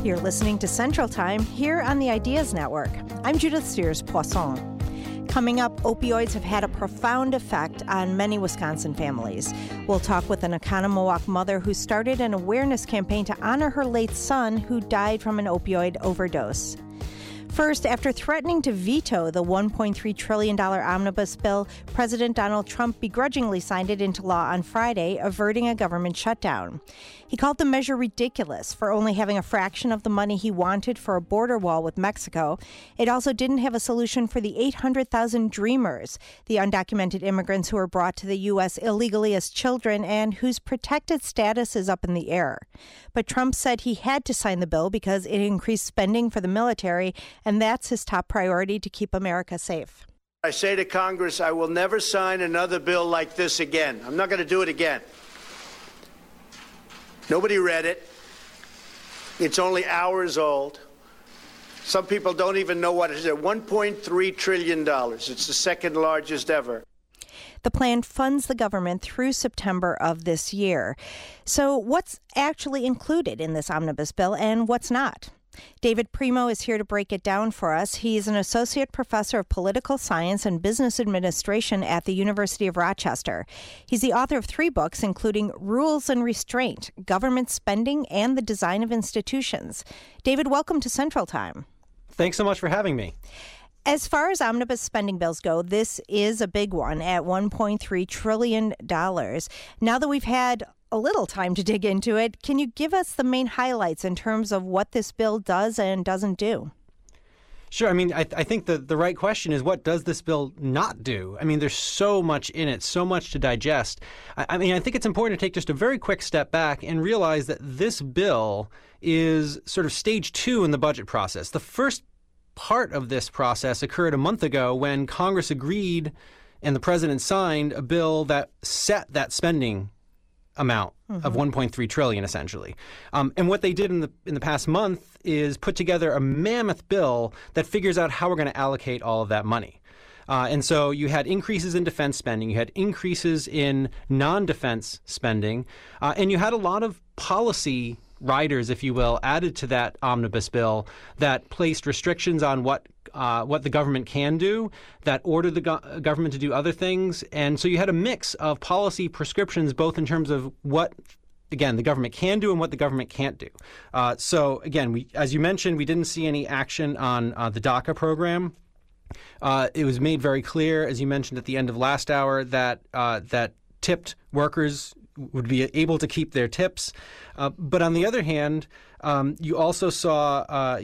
You're listening to Central Time here on the Ideas Network. I'm Judith Sears-Poisson. Coming up, opioids have had a profound effect on many Wisconsin families. We'll talk with an Oconomowoc mother who started an awareness campaign to honor her late son who died from an opioid overdose. First, after threatening to veto the $1.3 trillion omnibus bill, President Donald Trump begrudgingly signed it into law on Friday, averting a government shutdown. He called the measure ridiculous for only having a fraction of the money he wanted for a border wall with Mexico. It also didn't have a solution for the 800,000 Dreamers, the undocumented immigrants who were brought to the U.S. illegally as children and whose protected status is up in the air. But Trump said he had to sign the bill because it increased spending for the military, and that's his top priority to keep America safe. I say to Congress, I will never sign another bill like this again. I'm not going to do it again. Nobody read it. It's only hours old. Some people don't even know what it is. $1.3 trillion. It's the second largest ever. The plan funds the government through September of this year. So what's actually included in this omnibus bill and what's not? David Primo is here to break it down for us. He's an associate professor of political science and business administration at the University of Rochester. He's the author of 3 books, including Rules and Restraint, Government Spending, and the Design of Institutions. David, welcome to Central Time. Thanks so much for having me. As far as omnibus spending bills go, this is a big one at $1.3 trillion. Now that we've had a little time to dig into it, can you give us the main highlights in terms of what this bill does and doesn't do? Sure. I mean, I think the right question is, what does this bill not do? I mean, there's so much in it, so much to digest. I think it's important to take just a very quick step back and realize that this bill is sort of stage 2 in the budget process. The first part of this process occurred a month ago when Congress agreed and the president signed a bill that set that spending amount of $1.3 trillion, essentially. And what they did in the past month is put together a mammoth bill that figures out how we're going to allocate all of that money. And so you had increases in defense spending, you had increases in non-defense spending, and you had a lot of policy riders, if you will, added to that omnibus bill that placed restrictions on what the government can do, that ordered the government to do other things. And so you had a mix of policy prescriptions, both in terms of what, again, the government can do and what the government can't do. So, again, as you mentioned, we didn't see any action on the DACA program. It was made very clear, as you mentioned at the end of last hour, that tipped workers would be able to keep their tips. But on the other hand, you also saw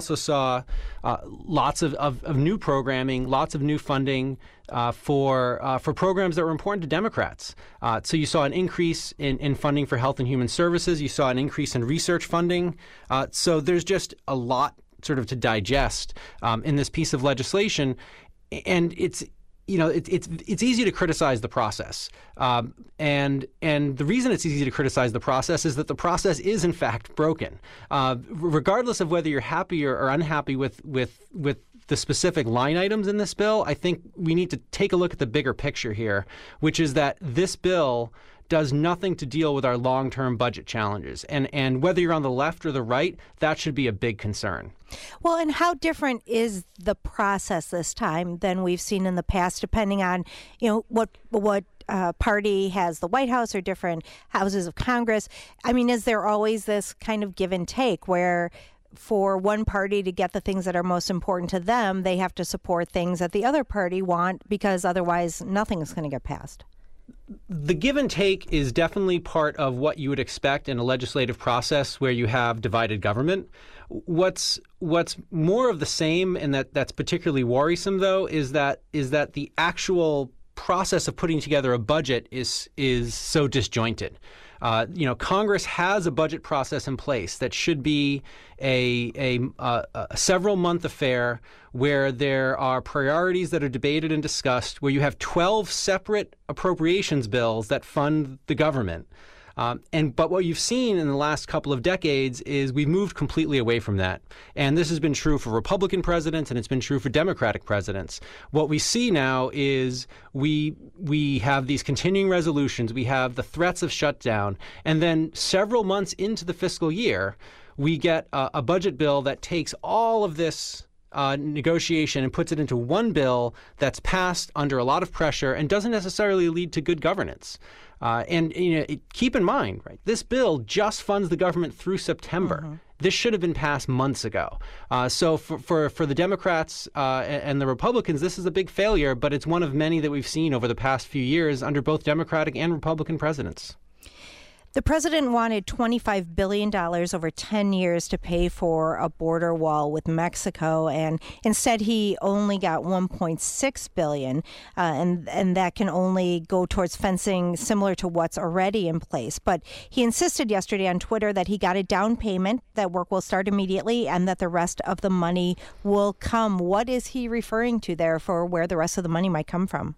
lots of new programming, lots of new funding for programs that were important to Democrats. So you saw an increase in funding for health and human services. You saw an increase in research funding. So there's just a lot sort of to digest in this piece of legislation, and it's easy to criticize the process. And the reason it's easy to criticize the process is that the process is, in fact, broken. Regardless of whether you're happy or unhappy with the specific line items in this bill, I think we need to take a look at the bigger picture here, which is that this bill does nothing to deal with our long-term budget challenges. And whether you're on the left or the right, that should be a big concern. Well, and how different is the process this time than we've seen in the past, depending on, what party has the White House or different houses of Congress? I mean, is there always this kind of give and take where for one party to get the things that are most important to them, they have to support things that the other party want because otherwise nothing is going to get passed? The give and take is definitely part of what you would expect in a legislative process where you have divided government. What's more of the same, and that's particularly worrisome, though, is that the actual process of putting together a budget is so disjointed. Congress has a budget process in place that should be a several-month affair where there are priorities that are debated and discussed, where you have 12 separate appropriations bills that fund the government. But what you've seen in the last couple of decades is we've moved completely away from that. And this has been true for Republican presidents, and it's been true for Democratic presidents. What we see now is we have these continuing resolutions, we have the threats of shutdown, and then several months into the fiscal year, we get a budget bill that takes all of this negotiation and puts it into one bill that's passed under a lot of pressure and doesn't necessarily lead to good governance. Keep in mind, right, this bill just funds the government through September. Mm-hmm. This should have been passed months ago. So for the Democrats and the Republicans, this is a big failure, but it's one of many that we've seen over the past few years under both Democratic and Republican presidents. The president wanted $25 billion over 10 years to pay for a border wall with Mexico, and instead he only got $1.6 billion, and that can only go towards fencing similar to what's already in place. But he insisted yesterday on Twitter that he got a down payment, that work will start immediately, and that the rest of the money will come. What is he referring to there for where the rest of the money might come from?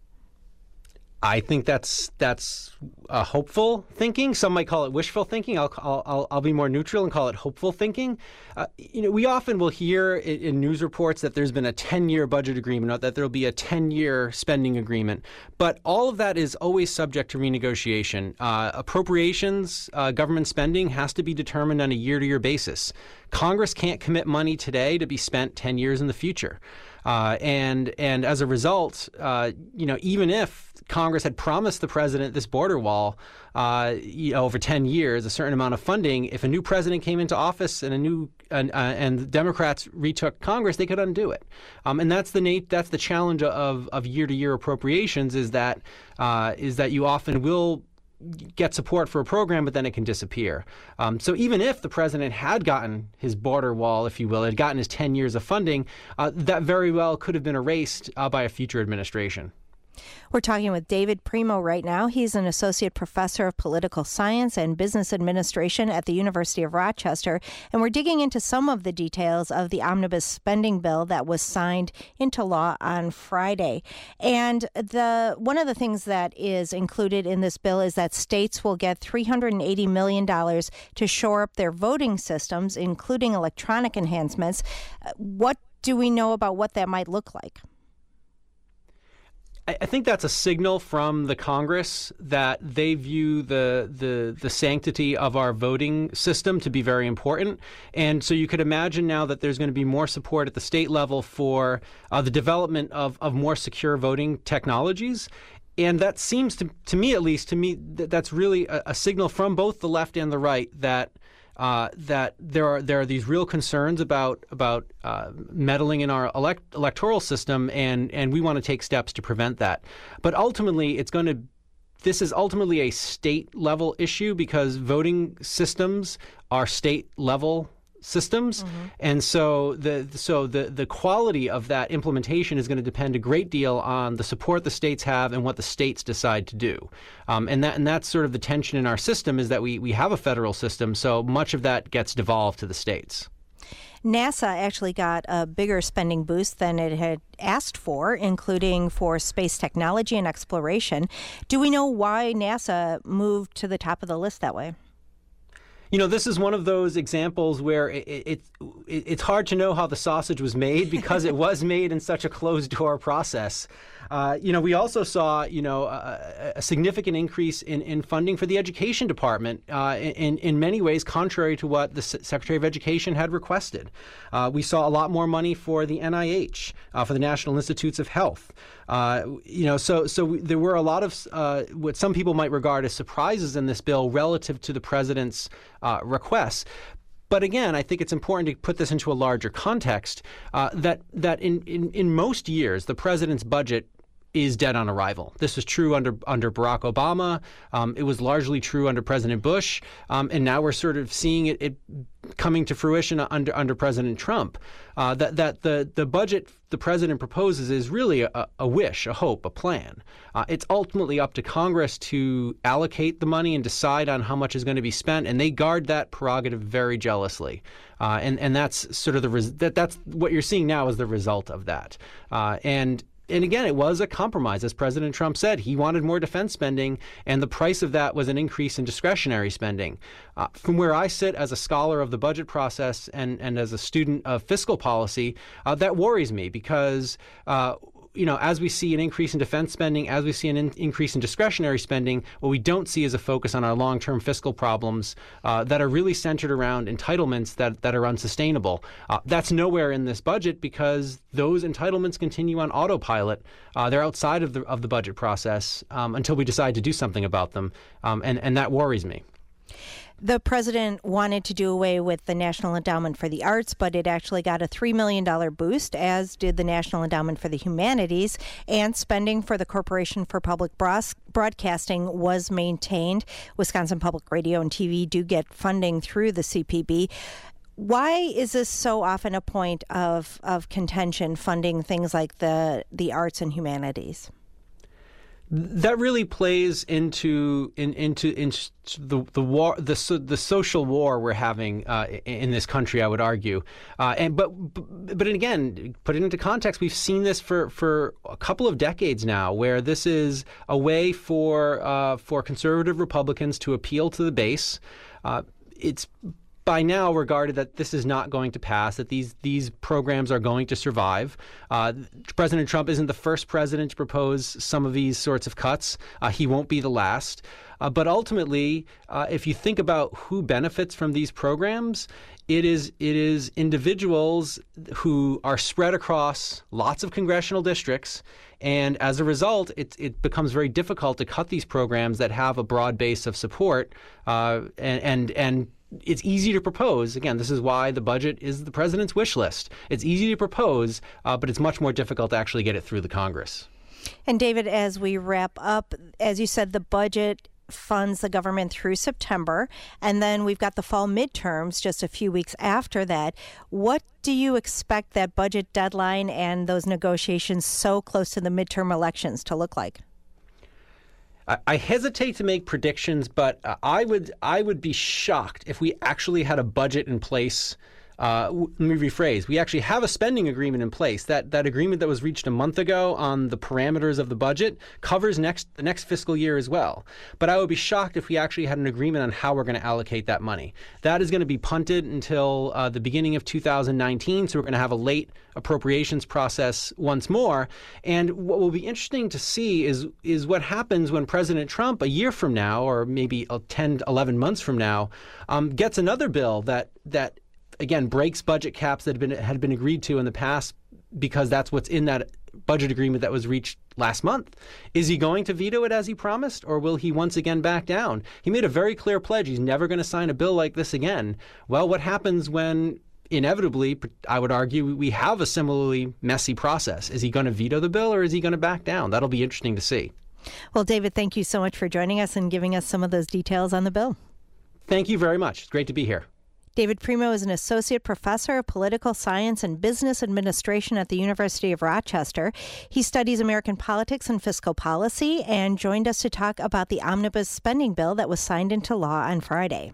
I think that's hopeful thinking. Some might call it wishful thinking. I'll be more neutral and call it hopeful thinking. We often will hear in news reports that there's been a 10-year budget agreement, or that there'll be a 10-year spending agreement. But all of that is always subject to renegotiation. Appropriations, government spending has to be determined on a year-to-year basis. Congress can't commit money today to be spent 10 years in the future. And as a result, even if Congress had promised the president this border wall, over 10 years, a certain amount of funding, if a new president came into office and the Democrats retook Congress, they could undo it. And that's the challenge of year-to-year appropriations is that you often will get support for a program, but then it can disappear. So even if the president had gotten his border wall, if you will, had gotten his 10 years of funding, that very well could have been erased by a future administration. We're talking with David Primo right now. He's an associate professor of political science and business administration at the University of Rochester, and we're digging into some of the details of the omnibus spending bill that was signed into law on Friday. And one of the things that is included in this bill is that states will get $380 million to shore up their voting systems, including electronic enhancements. What do we know about what that might look like? I think that's a signal from the Congress that they view the sanctity of our voting system to be very important. And so you could imagine now that there's going to be more support at the state level for the development of more secure voting technologies. And that seems to me, at least, that's really a signal from both the left and the right that there are these real concerns about meddling in our electoral system, and we want to take steps to prevent that. But ultimately, this is ultimately a state level issue because voting systems are state level systems, mm-hmm. And so the quality of that implementation is going to depend a great deal on the support the states have and what the states decide to do, and that's sort of the tension in our system is that we have a federal system, so much of that gets devolved to the states. NASA actually got a bigger spending boost than it had asked for, including for space technology and exploration. Do we know why NASA moved to the top of the list that way? This is one of those examples where it's hard to know how the sausage was made because it was made in such a closed-door process. We also saw, a significant increase in funding for the education department in many ways, contrary to what the Secretary of Education had requested. We saw a lot more money for the NIH, for the National Institutes of Health. So there were a lot of what some people might regard as surprises in this bill relative to the president's requests. But again, I think it's important to put this into a larger context, that in most years, the president's budget is dead on arrival. This was true under Barack Obama. It was largely true under President Bush. And now we're sort of seeing it coming to fruition under President Trump. That the budget the president proposes is really a wish, a hope, a plan. It's ultimately up to Congress to allocate the money and decide on how much is going to be spent, and they guard that prerogative very jealously. And that's sort of that's what you're seeing now is the result of that. And again, it was a compromise. As President Trump said, he wanted more defense spending, and the price of that was an increase in discretionary spending. From where I sit as a scholar of the budget process and as a student of fiscal policy, that worries me because as we see an increase in defense spending, as we see an increase in discretionary spending, what we don't see is a focus on our long-term fiscal problems that are really centered around entitlements that are unsustainable. That's nowhere in this budget because those entitlements continue on autopilot. They're outside of the budget process until we decide to do something about them, and that worries me. The president wanted to do away with the National Endowment for the Arts, but it actually got a $3 million boost, as did the National Endowment for the Humanities, and spending for the Corporation for Public Broadcasting was maintained. Wisconsin Public Radio and TV do get funding through the CPB. Why is this so often a point of contention, funding things like the arts and humanities? That really plays into the war, the social war we're having in this country, I would argue. But again, put it into context, we've seen this for a couple of decades now, where this is a way for conservative Republicans to appeal to the base. It's by now regarded that this is not going to pass, that these programs are going to survive. President Trump isn't the first president to propose some of these sorts of cuts. He won't be the last. But ultimately, if you think about who benefits from these programs, it is individuals who are spread across lots of congressional districts. And as a result, it becomes very difficult to cut these programs that have a broad base of support and it's easy to propose. Again, this is why the budget is the president's wish list. It's easy to propose, but it's much more difficult to actually get it through the Congress. And David, as we wrap up, as you said, the budget funds the government through September, and then we've got the fall midterms just a few weeks after that. What do you expect that budget deadline and those negotiations so close to the midterm elections to look like? I hesitate to make predictions, but I would be shocked if we actually had a budget in place. Let me rephrase. We actually have a spending agreement in place. That agreement that was reached a month ago on the parameters of the budget covers the next fiscal year as well. But I would be shocked if we actually had an agreement on how we're going to allocate that money. That is going to be punted until the beginning of 2019, so we're going to have a late appropriations process once more. And what will be interesting to see is what happens when President Trump, a year from now, or maybe 10, 11 months from now, gets another bill that again, breaks budget caps that had been agreed to in the past because that's what's in that budget agreement that was reached last month. Is he going to veto it as he promised, or will he once again back down? He made a very clear pledge. He's never going to sign a bill like this again. Well, what happens when inevitably, I would argue, we have a similarly messy process? Is he going to veto the bill, or is he going to back down? That'll be interesting to see. Well, David, thank you so much for joining us and giving us some of those details on the bill. Thank you very much. It's great to be here. David Primo is an associate professor of political science and business administration at the University of Rochester. He studies American politics and fiscal policy and joined us to talk about the omnibus spending bill that was signed into law on Friday.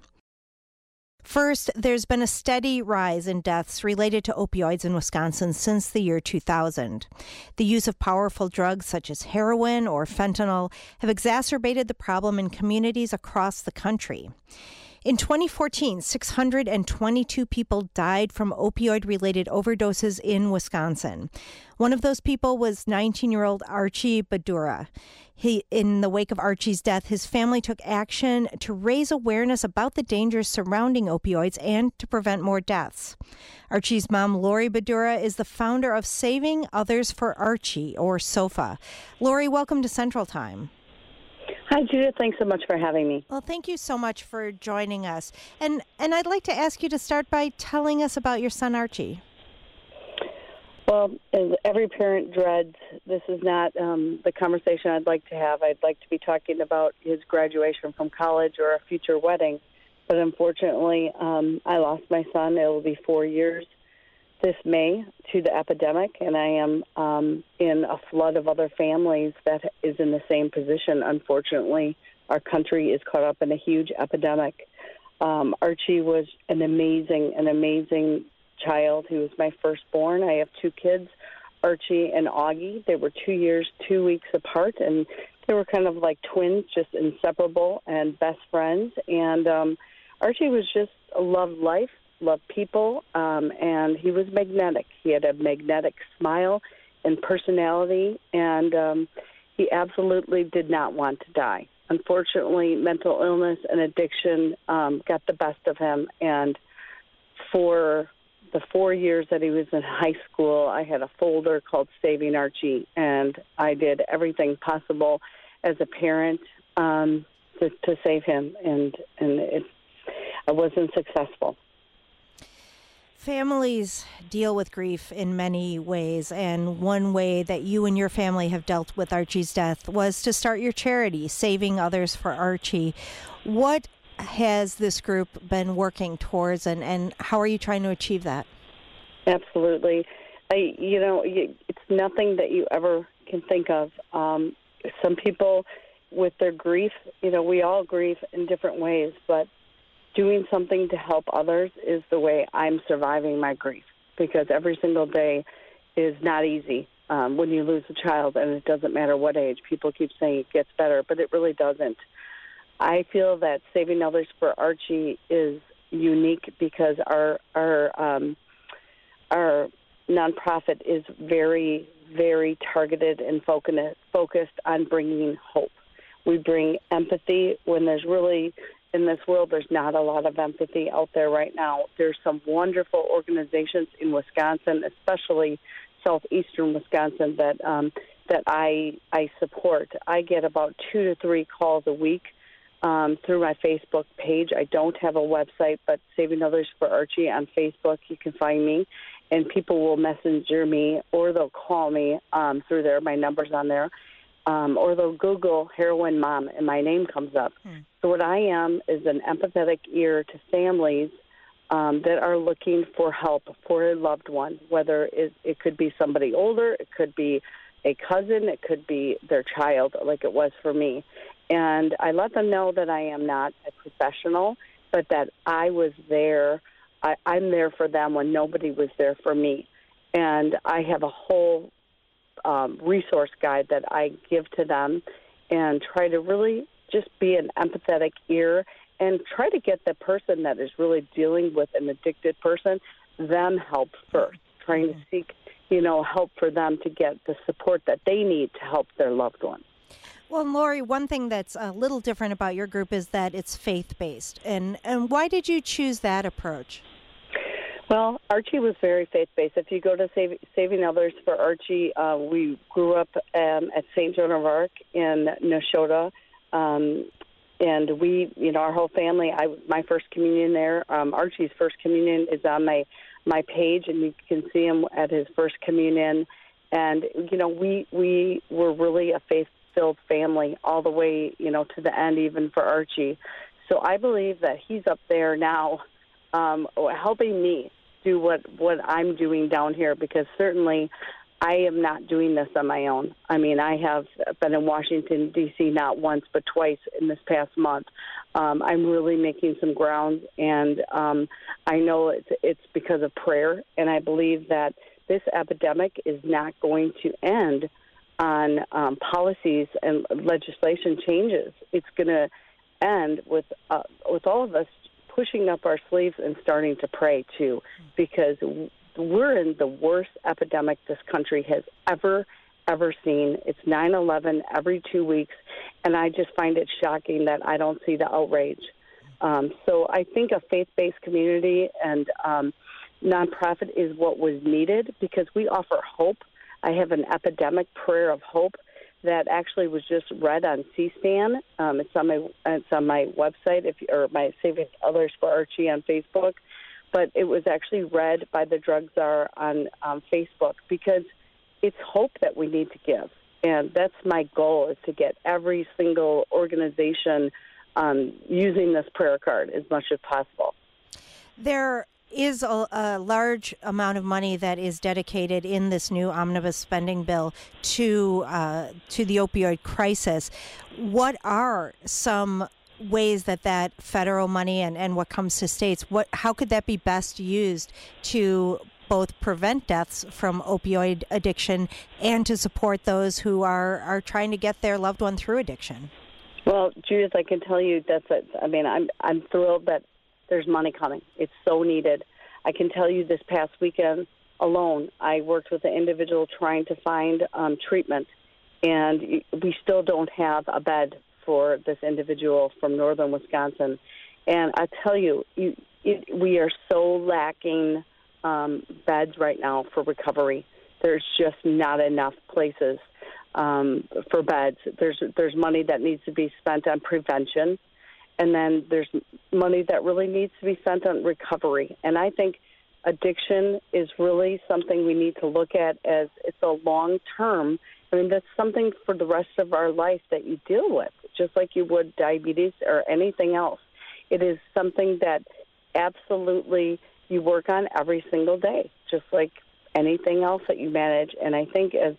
First, there's been a steady rise in deaths related to opioids in Wisconsin since the year 2000. The use of powerful drugs such as heroin or fentanyl have exacerbated the problem in communities across the country. In 2014, 622 people died from opioid-related overdoses in Wisconsin. One of those people was 19-year-old Archie Badura. In the wake of Archie's death, his family took action to raise awareness about the dangers surrounding opioids and to prevent more deaths. Archie's mom, Lori Badura, is the founder of Saving Others for Archie, or SOFA. Lori, welcome to Central Time. Hi, Judith. Thanks so much for having me. Well, thank you so much for joining us. And I'd like to ask you to start by telling us about your son, Archie. Well, as every parent dreads, this is not the conversation I'd like to have. I'd like to be talking about his graduation from college or a future wedding. But unfortunately, I lost my son. It will be 4 years this May to the epidemic, and I am in a flood of other families that is in the same position. Unfortunately, our country is caught up in a huge epidemic. Archie was an amazing child. He was my firstborn. I have two kids. Archie and Augie. They were 2 years, 2 weeks apart, and they were kind of like twins, just inseparable and best friends. And Archie was just loved life, loved people, and he was magnetic. He had a magnetic smile and personality, and he absolutely did not want to die. Unfortunately, mental illness and addiction got the best of him, and for the 4 years that he was in high school, I had a folder called Saving Archie, and I did everything possible as a parent to save him, and I wasn't successful. Families deal with grief in many ways, and one way that you and your family have dealt with Archie's death was to start your charity, Saving Others for Archie. What has this group been working towards, and how are you trying to achieve that? Absolutely. It's nothing that you ever can think of. Some people, with their grief, we all grieve in different ways, but doing something to help others is the way I'm surviving my grief, because every single day is not easy when you lose a child, and it doesn't matter what age. People keep saying it gets better, but it really doesn't. I feel that Saving Others for Archie is unique because our nonprofit is very, very targeted and focused on bringing hope. We bring empathy when there's really, in this world, there's not a lot of empathy out there right now. There's some wonderful organizations in Wisconsin, especially southeastern Wisconsin, that I support. I get about 2 to 3 calls a week through my Facebook page. I don't have a website, but Saving Others for Archie on Facebook, you can find me, and people will messenger me, or they'll call me through there. My number's on there. Or they'll Google heroin mom, and my name comes up. So what I am is an empathetic ear to families that are looking for help for a loved one, whether it could be somebody older, it could be a cousin, it could be their child, like it was for me. And I let them know that I am not a professional, but that I was there. I'm there for them when nobody was there for me. And I have a whole resource guide that I give to them and try to really just be an empathetic ear and try to get the person that is really dealing with an addicted person, them help first, trying to seek, help for them to get the support that they need to help their loved one. Well, Lori, one thing that's a little different about your group is that it's faith-based. And why did you choose that approach? Well, Archie was very faith-based. If you go to Saving Others for Archie, we grew up at St. Joan of Arc in Nashotah, and we, our whole family, my first communion there, Archie's first communion is on my page, and you can see him at his first communion. And, we were really a faith-filled family all the way, to the end, even for Archie. So I believe that he's up there now helping me do what I'm doing down here, because certainly I am not doing this on my own. I mean, I have been in Washington, D.C. not once but twice in this past month. I'm really making some grounds, and I know it's because of prayer, and I believe that this epidemic is not going to end on policies and legislation changes. It's going to end with all of us pushing up our sleeves and starting to pray, too, because we're in the worst epidemic this country has ever seen. It's 9/11 every 2 weeks, and I just find it shocking that I don't see the outrage. So I think a faith-based community and nonprofit is what was needed, because we offer hope. I have an epidemic prayer of hope that actually was just read on C-SPAN. It's on my website, or my Saving Others for Archie on Facebook. But it was actually read by the drug czar on Facebook, because it's hope that we need to give. And that's my goal, is to get every single organization using this prayer card as much as possible. There is a large amount of money that is dedicated in this new omnibus spending bill to the opioid crisis. What are some ways that federal money and what comes to states, how could that be best used to both prevent deaths from opioid addiction and to support those who are trying to get their loved one through addiction? Well, Judith, I can tell you that's it. I mean, I'm thrilled that there's money coming. It's so needed. I can tell you this past weekend alone, I worked with an individual trying to find treatment, and we still don't have a bed for this individual from northern Wisconsin. And I tell you, we are so lacking beds right now for recovery. There's just not enough places for beds. There's money that needs to be spent on prevention, and then there's money that really needs to be spent on recovery. And I think addiction is really something we need to look at as it's a long term. I mean, that's something for the rest of our life that you deal with, just like you would diabetes or anything else. It is something that absolutely you work on every single day, just like anything else that you manage. And I think as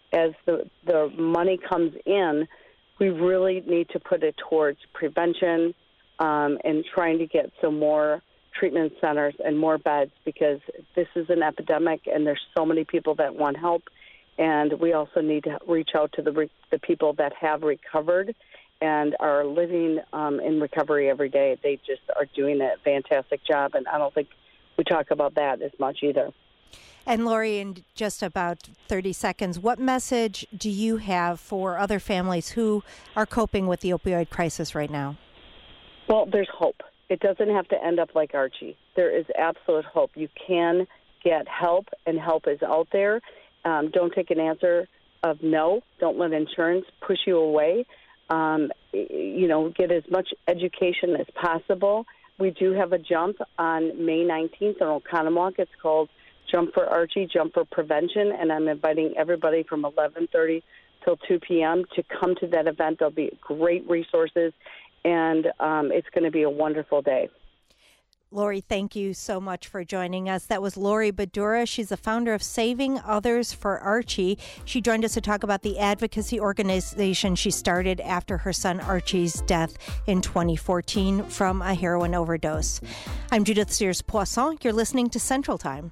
the money comes in, we really need to put it towards prevention and trying to get some more treatment centers and more beds, because this is an epidemic and there's so many people that want help. And we also need to reach out to the people that have recovered and are living in recovery every day. They just are doing a fantastic job, and I don't think we talk about that as much either. And Lori, in just about 30 seconds, what message do you have for other families who are coping with the opioid crisis right now? Well, there's hope. It doesn't have to end up like Archie. There is absolute hope. You can get help, and help is out there. Don't take an answer of no. Don't let insurance push you away. Get as much education as possible. We do have a jump on May 19th in Oconomowoc. It's called Jump for Archie, Jump for Prevention, and I'm inviting everybody from 11:30 till 2 p.m. to come to that event. There'll be great resources, and it's going to be a wonderful day. Lori, thank you so much for joining us. That was Lori Badura. She's the founder of Saving Others for Archie. She joined us to talk about the advocacy organization she started after her son Archie's death in 2014 from a heroin overdose. I'm Judith Sears-Poisson. You're listening to Central Time.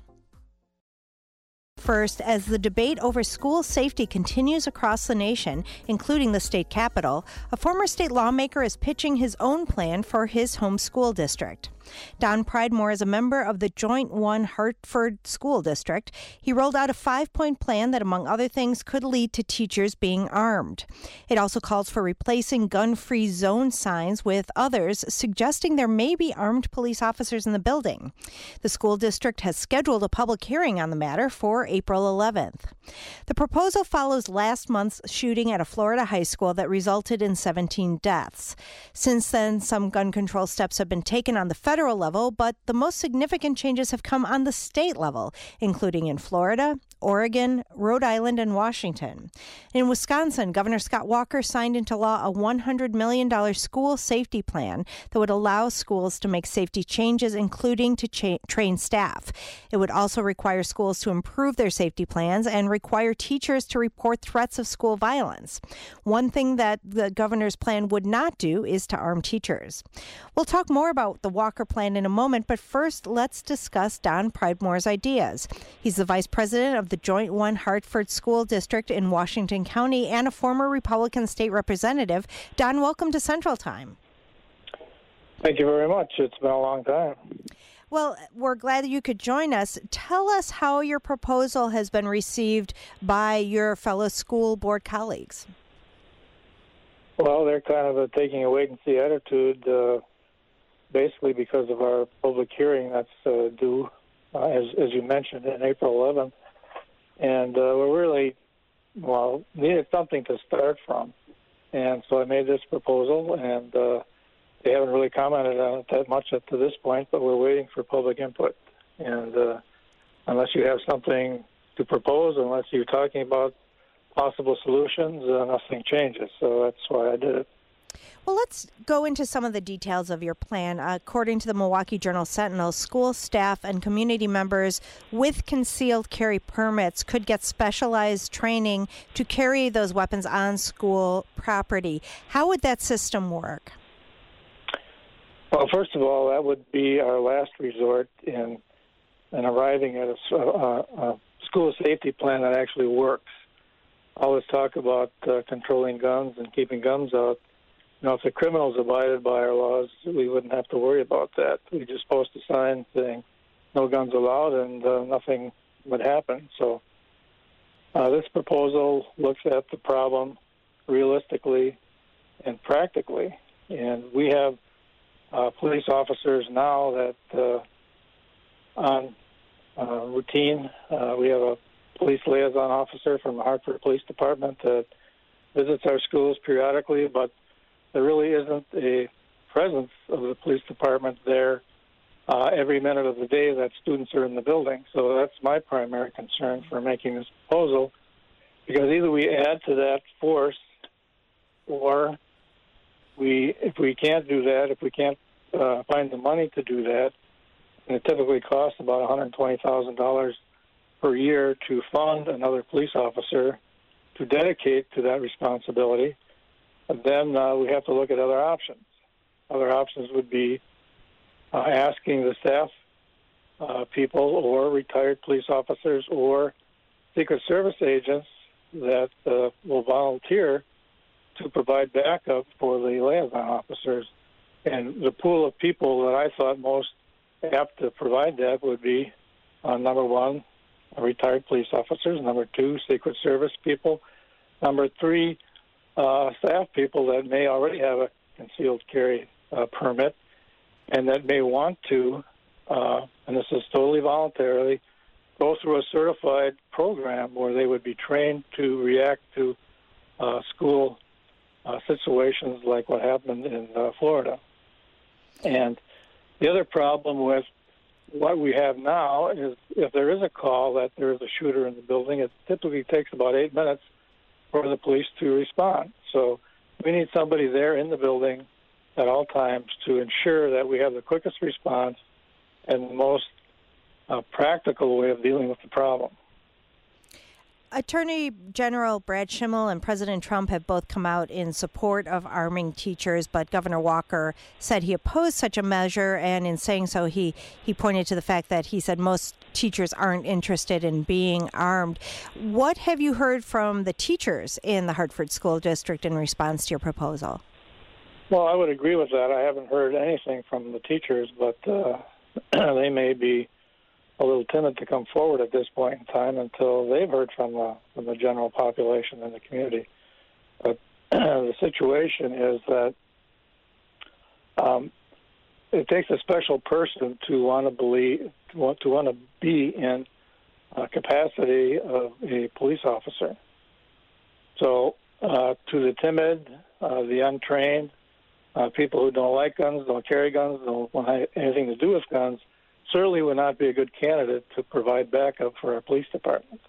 First, as the debate over school safety continues across the nation, including the state capitol, a former state lawmaker is pitching his own plan for his home school district. Don Pridemore is a member of the Joint 1 Hartford School District. He rolled out a 5-point plan that, among other things, could lead to teachers being armed. It also calls for replacing gun-free zone signs with others, suggesting there may be armed police officers in the building. The school district has scheduled a public hearing on the matter for April 11th. The proposal follows last month's shooting at a Florida high school that resulted in 17 deaths. Since then, some gun control steps have been taken on the federal level, but the most significant changes have come on the state level, including in Florida, Oregon, Rhode Island, and Washington. In Wisconsin, Governor Scott Walker signed into law a $100 million school safety plan that would allow schools to make safety changes, including to train staff. It would also require schools to improve their safety plans and require teachers to report threats of school violence. One thing that the governor's plan would not do is to arm teachers. We'll talk more about the Walker plan in a moment, but first, let's discuss Don Pridemore's ideas. He's the vice president of the Joint 1 Hartford School District in Washington County and a former Republican state representative. Don, welcome to Central Time. Thank you very much. It's been a long time. Well, we're glad that you could join us. Tell us how your proposal has been received by your fellow school board colleagues. Well, they're kind of taking a wait-and-see attitude, basically because of our public hearing that's due, as you mentioned, in April 11th. And we're really, needed something to start from. And so I made this proposal, and they haven't really commented on it that much up to this point, but we're waiting for public input. And unless you have something to propose, unless you're talking about possible solutions, nothing changes. So that's why I did it. Well, let's go into some of the details of your plan. According to the Milwaukee Journal-Sentinel, school staff and community members with concealed carry permits could get specialized training to carry those weapons on school property. How would that system work? Well, first of all, that would be our last resort in and arriving at a school safety plan that actually works. All this talk about controlling guns and keeping guns out, if the criminals abided by our laws, we wouldn't have to worry about that. We just post a sign saying no guns allowed, and nothing would happen. So this proposal looks at the problem realistically and practically. And we have police officers now that on routine, we have a police liaison officer from the Hartford Police Department that visits our schools periodically, but there really isn't a presence of the police department there every minute of the day that students are in the building. So that's my primary concern for making this proposal, because either we add to that force, or if we can't do that, if we can't find the money to do that, and it typically costs about $120,000 per year to fund another police officer to dedicate to that responsibility, then we have to look at other options. Other options would be asking the staff people or retired police officers or Secret Service agents that will volunteer to provide backup for the liaison officers. And the pool of people that I thought most apt to provide that would be, number one, retired police officers, number two, Secret Service people, number three, staff people that may already have a concealed carry permit and that may want to, and this is totally voluntarily, go through a certified program where they would be trained to react to school situations like what happened in Florida. And the other problem with what we have now is if there is a call that there is a shooter in the building, it typically takes about 8 minutes for the police to respond. So we need somebody there in the building at all times to ensure that we have the quickest response and the most practical way of dealing with the problem. Attorney General Brad Schimel and President Trump have both come out in support of arming teachers, but Governor Walker said he opposed such a measure, and in saying so, he pointed to the fact that he said most teachers aren't interested in being armed. What have you heard from the teachers in the Hartford School District in response to your proposal? Well, I would agree with that. I haven't heard anything from the teachers, but they may be a little timid to come forward at this point in time until they've heard from the general population in the community. But the situation is that it takes a special person to want to be in capacity of a police officer. So to the timid, the untrained, people who don't like guns, don't carry guns, don't want anything to do with guns, certainly would not be a good candidate to provide backup for our police department.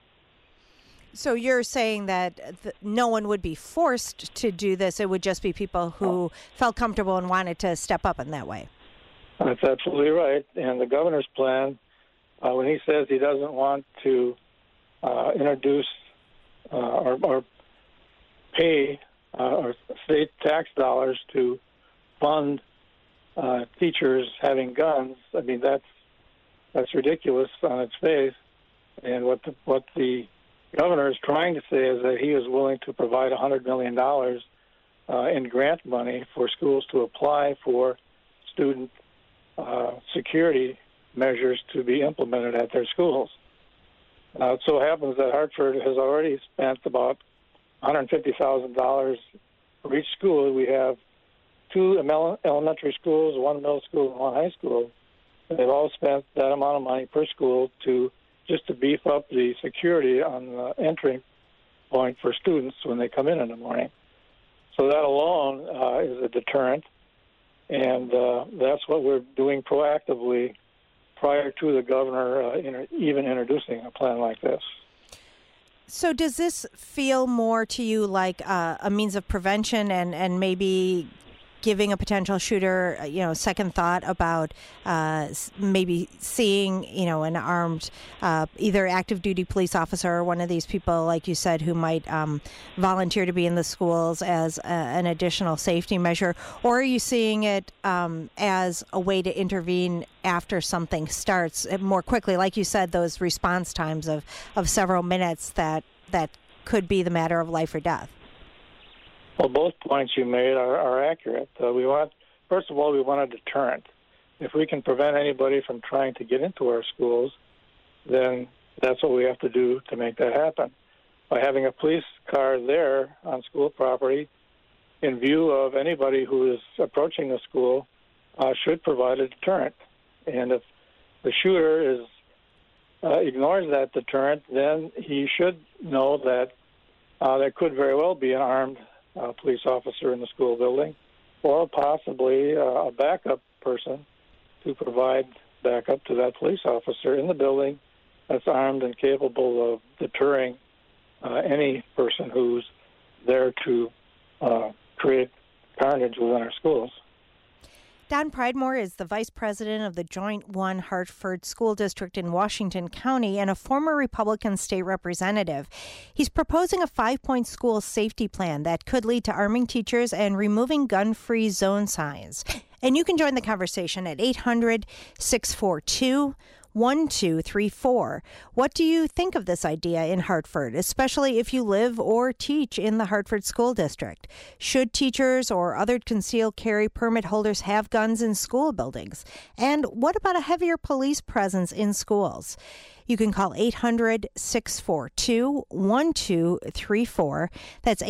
So you're saying that no one would be forced to do this. It would just be people who felt comfortable and wanted to step up in that way. That's absolutely right. And the governor's plan, when he says he doesn't want to introduce or pay or state tax dollars to fund teachers having guns, I mean, that's ridiculous on its face. And what the governor is trying to say is that he is willing to provide $100 million in grant money for schools to apply for student security measures to be implemented at their schools. Now, it so happens that Hartford has already spent about $150,000 for each school. We have 2 elementary schools, 1 middle school, and 1 high school. And they've all spent that amount of money per school just to beef up the security on the entry point for students when they come in the morning. So that alone is a deterrent, and that's what we're doing proactively prior to the governor even introducing a plan like this. So does this feel more to you like a means of prevention and maybe giving a potential shooter, second thought about maybe seeing, an armed either active duty police officer or one of these people, like you said, who might volunteer to be in the schools as an additional safety measure? Or are you seeing it as a way to intervene after something starts more quickly. Like you said, those response times of several minutes that could be the matter of life or death. Well, both points you made are accurate. First of all, we want a deterrent. If we can prevent anybody from trying to get into our schools, then that's what we have to do to make that happen. By having a police car there on school property, in view of anybody who is approaching the school, should provide a deterrent. And if the shooter ignores that deterrent, then he should know that there could very well be an armed police officer in the school building, or possibly a backup person to provide backup to that police officer in the building that's armed and capable of deterring any person who's there to create carnage within our schools. Don Pridemore is the vice president of the Joint 1 Hartford School District in Washington County and a former Republican state representative. He's proposing a 5-point school safety plan that could lead to arming teachers and removing gun-free zone signs. And you can join the conversation at 800-642-1234. What do you think of this idea in Hartford, especially if you live or teach in the Hartford School District? Should teachers or other concealed carry permit holders have guns in school buildings? And what about a heavier police presence in schools? You can call 800-642-1234. That's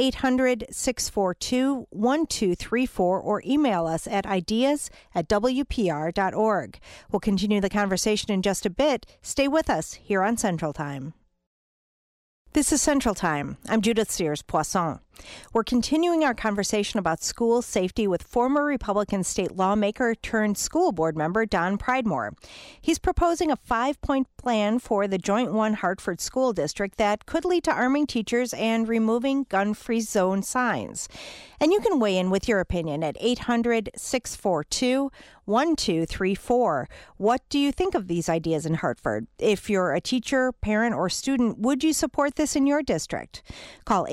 800-642-1234, or email us at ideas@wpr.org. We'll continue the conversation in just a bit. Stay with us here on Central Time. This is Central Time. I'm Judith Sears-Poisson. We're continuing our conversation about school safety with former Republican state lawmaker turned school board member Don Pridemore. He's proposing a 5-point plan for the Joint 1 Hartford School District that could lead to arming teachers and removing gun-free zone signs. And you can weigh in with your opinion at 800-642-1234. What do you think of these ideas in Hartford? If you're a teacher, parent, or student, would you support this in your district? Call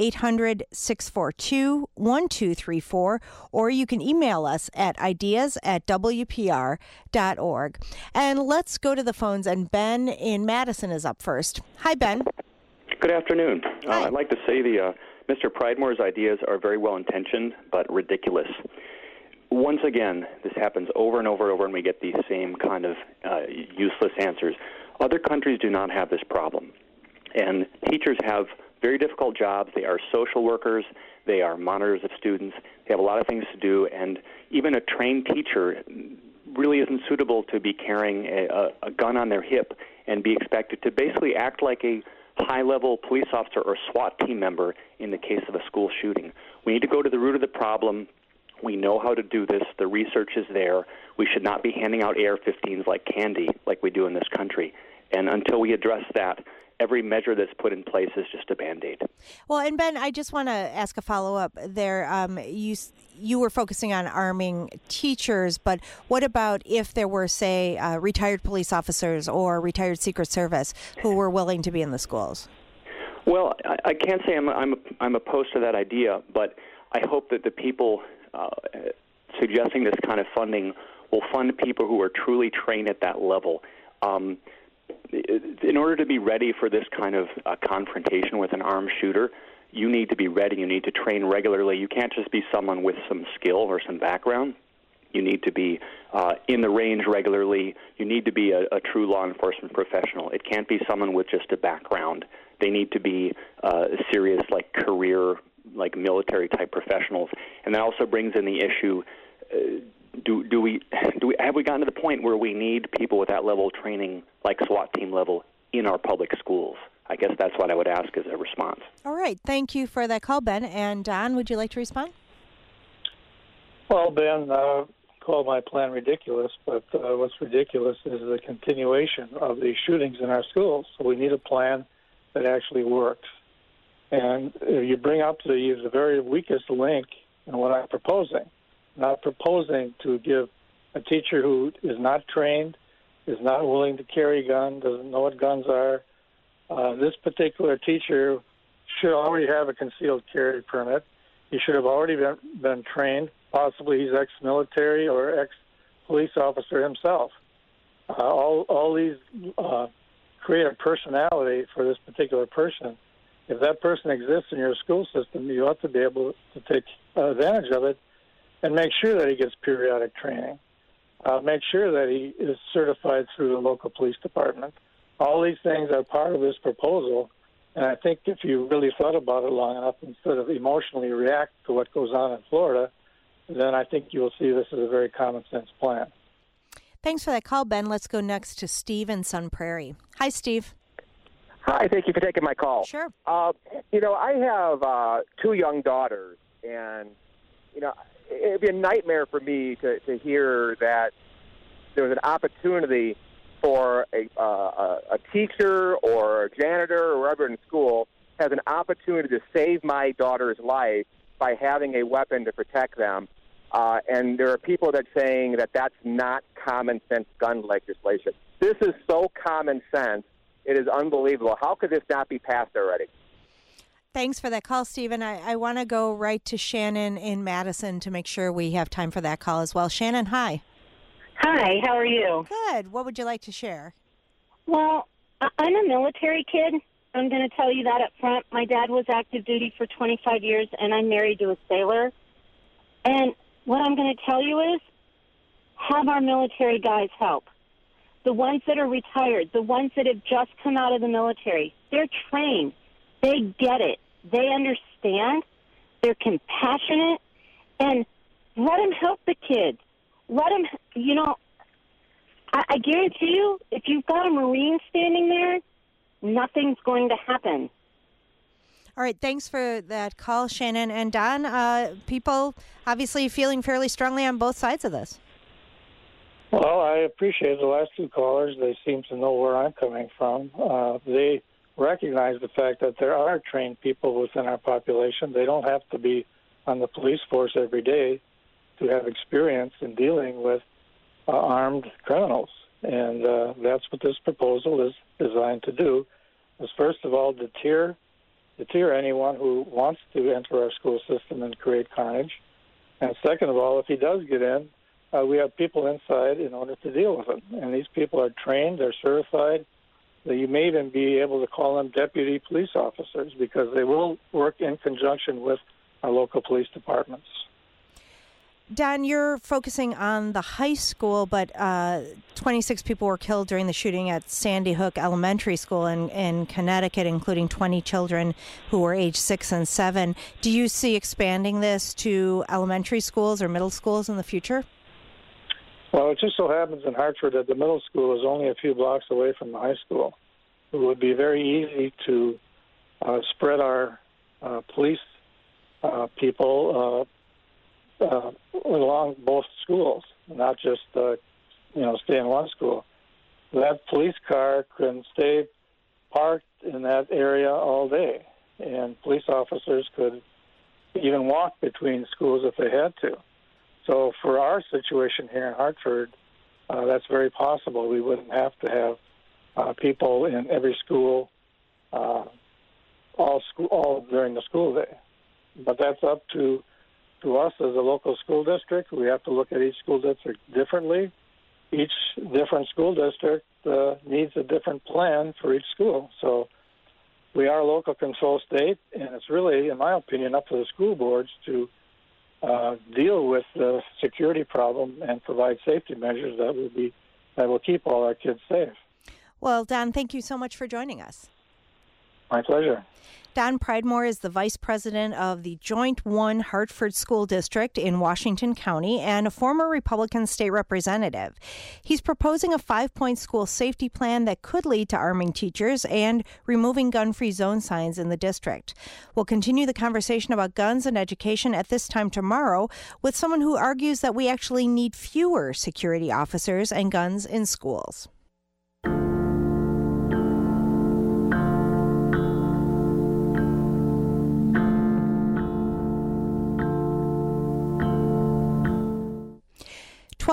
800-642-1234, or you can email us at ideas@wpr.org. And let's go to the phones, and Ben in Madison is up first. Hi, Ben. Good afternoon. Hi. I'd like to say Mr. Pridemore's ideas are very well-intentioned, but ridiculous. Once again, this happens over and over and we get these same kind of useless answers. Other countries do not have this problem. And teachers have very difficult jobs. They are social workers. They are monitors of students. They have a lot of things to do. And even a trained teacher really isn't suitable to be carrying a gun on their hip and be expected to basically act like a high-level police officer or SWAT team member in the case of a school shooting. We need to go to the root of the problem. We know how to do this. The research is there. We should not be handing out AR-15s like candy like we do in this country. And until we address that, every measure that's put in place is just a Band-Aid. Well, and Ben, I just want to ask a follow-up there. You were focusing on arming teachers, but what about if there were, say, retired police officers or retired Secret Service who were willing to be in the schools? Well, I can't say I'm opposed to that idea, but I hope that the people suggesting this kind of funding will fund people who are truly trained at that level. In order to be ready for this kind of confrontation with an armed shooter, you need to be ready. You need to train regularly. You can't just be someone with some skill or some background. You need to be in the range regularly. You need to be a true law enforcement professional. It can't be someone with just a background. They need to be serious, like career, like military-type professionals. And that also brings in the issue, have we gotten to the point where we need people with that level of training, like SWAT team level, in our public schools? I guess that's what I would ask as a response. All right. Thank you for that call, Ben. And Don, would you like to respond? Well, Ben called my plan ridiculous, but what's ridiculous is the continuation of these shootings in our schools. So we need a plan that actually works. And you bring up the very weakest link in what I'm proposing. Not proposing to give a teacher who is not trained, is not willing to carry a gun, doesn't know what guns are. This particular teacher should already have a concealed carry permit. He should have already been trained. Possibly he's ex-military or ex-police officer himself. all these create a personality for this particular person. If that person exists in your school system, you ought to be able to take advantage of it and make sure that he gets periodic training. Make sure that he is certified through the local police department. All these things are part of this proposal, and I think if you really thought about it long enough, instead of emotionally react to what goes on in Florida, then I think you will see this as a very common sense plan. Thanks for that call, Ben. Let's go next to Steve in Sun Prairie. Hi, Steve. Hi, thank you for taking my call. Sure. I have 2 young daughters, and, it'd be a nightmare for me to hear that there was an opportunity for a teacher or a janitor or whoever in school has an opportunity to save my daughter's life by having a weapon to protect them. And there are people that are saying that that's not common sense gun legislation. This is so common sense. It is unbelievable. How could this not be passed already? Thanks for that call, Stephen. I want to go right to Shannon in Madison to make sure we have time for that call as well. Shannon, hi. Hi, how are you? Good. What would you like to share? Well, I'm a military kid. I'm going to tell you that up front. My dad was active duty for 25 years, and I'm married to a sailor. And what I'm going to tell you is have our military guys help. The ones that are retired, the ones that have just come out of the military, they're trained. They get it. They understand. They're compassionate. And let them help the kids. Let them, I guarantee you, if you've got a Marine standing there, nothing's going to happen. All right, thanks for that call, Shannon. And Don, people obviously feeling fairly strongly on both sides of this. Well, I appreciate the last 2 callers. They seem to know where I'm coming from. They recognize the fact that there are trained people within our population. They don't have to be on the police force every day to have experience in dealing with armed criminals. And that's what this proposal is designed to do, is first of all deter anyone who wants to enter our school system and create carnage. And second of all, if he does get in, we have people inside in order to deal with him. And these people are trained, they're certified. You may even be able to call them deputy police officers because they will work in conjunction with our local police departments. Don, you're focusing on the high school, but 26 people were killed during the shooting at Sandy Hook Elementary School in Connecticut, including 20 children who were age 6 and 7. Do you see expanding this to elementary schools or middle schools in the future? Well, it just so happens in Hartford that the middle school is only a few blocks away from the high school. It would be very easy to spread our police people along both schools, not just stay in one school. That police car can stay parked in that area all day, and police officers could even walk between schools if they had to. So for our situation here in Hartford, that's very possible. We wouldn't have to have people in every school all during the school day. But that's up to us as a local school district. We have to look at each school district differently. Each different school district needs a different plan for each school. So we are a local control state, and it's really, in my opinion, up to the school boards to deal with the security problem and provide safety measures that will keep all our kids safe. Well, Don, thank you so much for joining us. My pleasure. Don Pridemore is the vice president of the Joint 1 Hartford School District in Washington County and a former Republican state representative. He's proposing a 5-point school safety plan that could lead to arming teachers and removing gun-free zone signs in the district. We'll continue the conversation about guns and education at this time tomorrow with someone who argues that we actually need fewer security officers and guns in schools.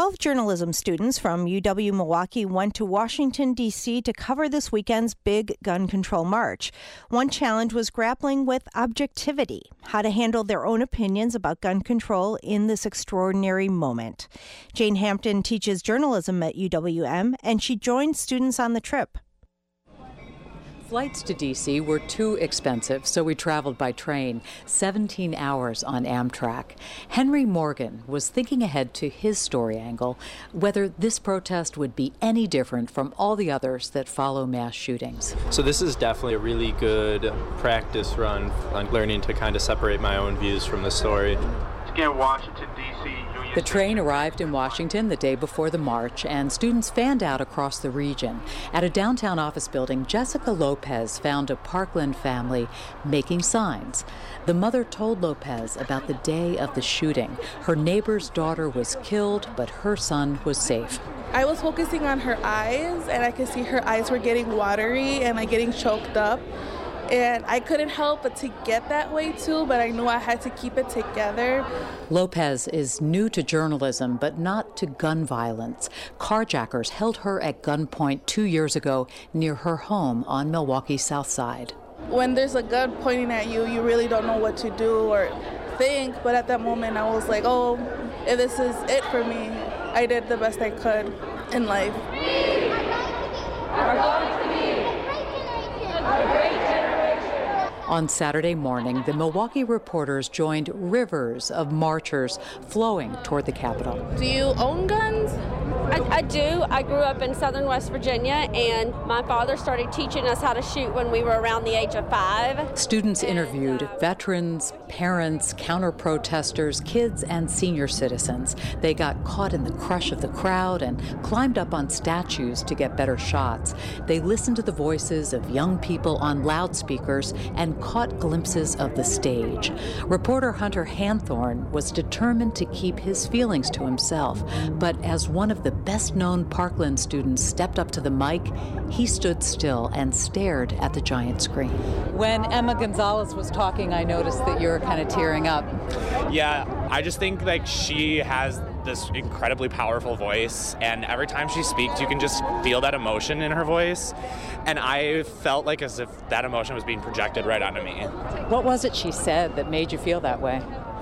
12 journalism students from UW-Milwaukee went to Washington, D.C. to cover this weekend's big gun control march. One challenge was grappling with objectivity, how to handle their own opinions about gun control in this extraordinary moment. Jane Hampton teaches journalism at UWM, and she joined students on the trip. Flights to D.C. were too expensive, so we traveled by train, 17 hours on Amtrak. Henry Morgan was thinking ahead to his story angle, whether this protest would be any different from all the others that follow mass shootings. So this is definitely a really good practice run on learning to kind of separate my own views from the story. To get Washington, D.C. The train arrived in Washington the day before the march, and students fanned out across the region. At a downtown office building, Jessica Lopez found a Parkland family making signs. The mother told Lopez about the day of the shooting. Her neighbor's daughter was killed, but her son was safe. I was focusing on her eyes, and I could see her eyes were getting watery and like getting choked up. And I couldn't help but to get that way too, but I knew I had to keep it together. Lopez is new to journalism, but not to gun violence. Carjackers held her at gunpoint 2 years ago near her home on Milwaukee's South Side. When there's a gun pointing at you, you really don't know what to do or think, but at that moment I was like, oh, if this is it for me, I did the best I could in life. On Saturday morning, the Milwaukee reporters joined rivers of marchers flowing toward the Capitol. Do you own guns? I do. I grew up in southern West Virginia, and my father started teaching us how to shoot when we were around the age of 5. Students interviewed veterans, parents, counter-protesters, kids, and senior citizens. They got caught in the crush of the crowd and climbed up on statues to get better shots. They listened to the voices of young people on loudspeakers and caught glimpses of the stage. Reporter Hunter Hanthorne was determined to keep his feelings to himself, but as one of the best-known Parkland students stepped up to the mic, he stood still and stared at the giant screen. When Emma Gonzalez was talking, I noticed that you were kind of tearing up. Yeah, I just think like she has this incredibly powerful voice, and every time she speaks, you can just feel that emotion in her voice. And I felt like as if that emotion was being projected right onto me. What was it she said that made you feel that way?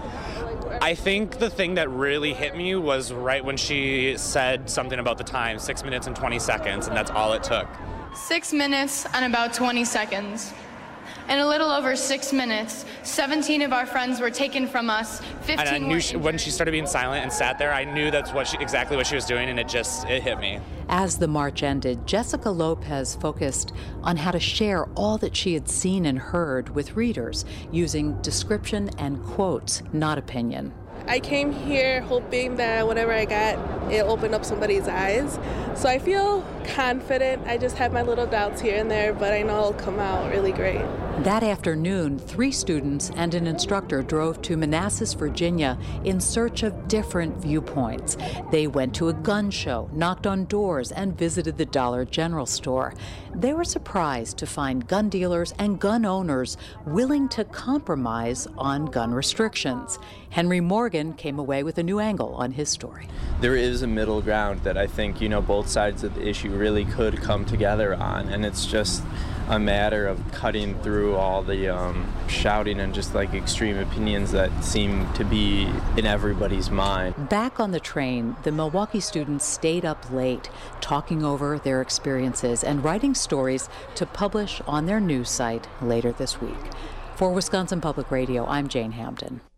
I think the thing that really hit me was right when she said something about the time, 6 minutes and 20 seconds, and that's all it took. 6 minutes and about 20 seconds. In a little over 6 minutes, 17 of our friends were taken from us. 15 and I knew when she started being silent and sat there, I knew that's exactly what she was doing, and it hit me. As the march ended, Jessica Lopez focused on how to share all that she had seen and heard with readers, using description and quotes, not opinion. I came here hoping that whatever I got, it opened up somebody's eyes. So I feel confident. I just have my little doubts here and there, but I know it'll come out really great. That afternoon, 3 students and an instructor drove to Manassas, Virginia in search of different viewpoints. They went to a gun show, knocked on doors, and visited the Dollar General store. They were surprised to find gun dealers and gun owners willing to compromise on gun restrictions. Henry Morgan came away with a new angle on his story. There is a middle ground that I think, both sides of the issue really could come together on, and it's just a matter of cutting through all the shouting and just like extreme opinions that seem to be in everybody's mind. Back on the train, the Milwaukee students stayed up late, talking over their experiences and writing stories to publish on their news site later this week. For Wisconsin Public Radio, I'm Jane Hampton.